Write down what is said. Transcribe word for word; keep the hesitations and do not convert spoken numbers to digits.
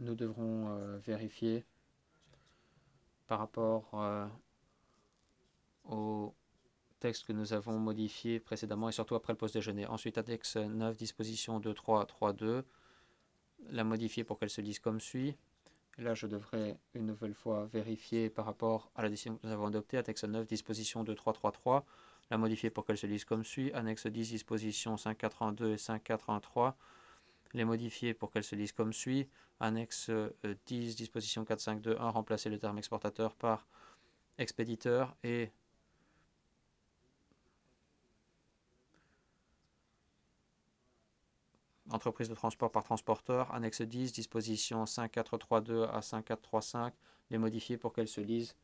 nous devrons euh, vérifier par rapport euh, au texte que nous avons modifié précédemment et surtout après le pause déjeuner. Ensuite, annexe neuf, disposition deux point trois point deux, la modifier pour qu'elle se lise comme suit. Et là, je devrais une nouvelle fois vérifier par rapport à la décision que nous avons adoptée. Annexe neuf, disposition deux point trois point trois, la modifier pour qu'elle se lise comme suit. Annexe dix, disposition cinq cent quatre-vingt-deux et cinq cent quatre-vingt-trois, les modifier pour qu'elles se lisent comme suit. Annexe dix, disposition quatre cinq deux un, remplacer le terme exportateur par expéditeur et entreprise de transport par transporteur. Annexe dix, disposition cinq quatre trois deux à cinq quatre trois cinq, les modifier pour qu'elles se lisent